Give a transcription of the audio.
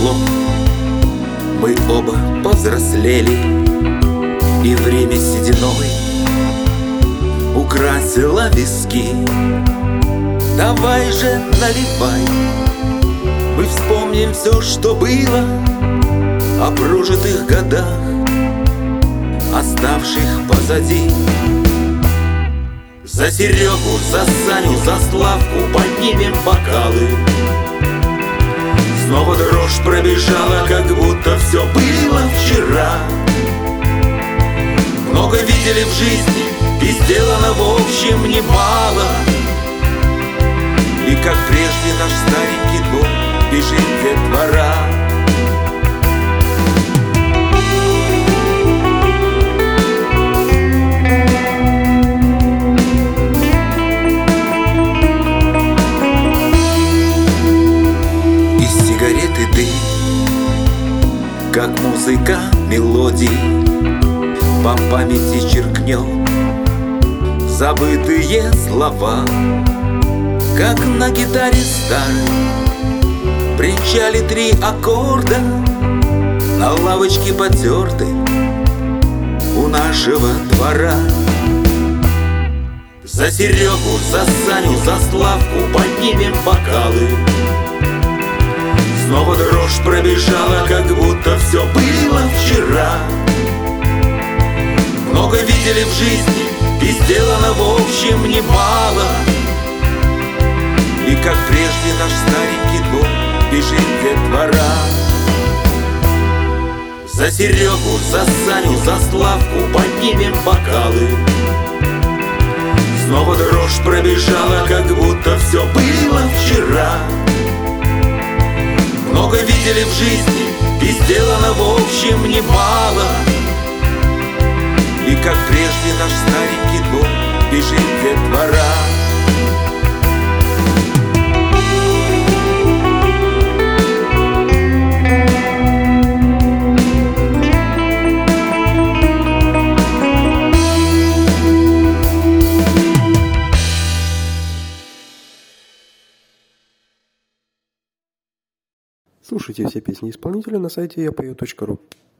слов. Мы оба повзрослели, и время сединой украсило виски. Давай же наливай, мы вспомним все, что было о прожитых годах, оставших позади. За Серегу, за Саню, за Славку поднимем бокалы. Снова дрожь пробежала, как будто все было вчера. Много видели в жизни, и сделано в общем немало. И как прежде наш старенький дом бежит детвора. Из сигареты дым, как музыка мелодий, по памяти черкнет забытые слова. Как на гитаре старой бренчали 3 аккорда на лавочке потертой у нашего двора. За Серегу, за Саню, за Славку поднимем бокалы. Снова дрожь пробежала, как будто все было вчера. Много видели в жизни, и сделано в общем немало. И как прежде наш старенький дом бежит детвора. За Серегу, за Саню, за Славку поднимем бокалы. Снова дрожь пробежала, как будто все было вчера. Много видели в жизни, и сделано в общем немало. И как прежде наш старенький дом бежит детвора. Слушайте все песни исполнителя на сайте yapою.ru.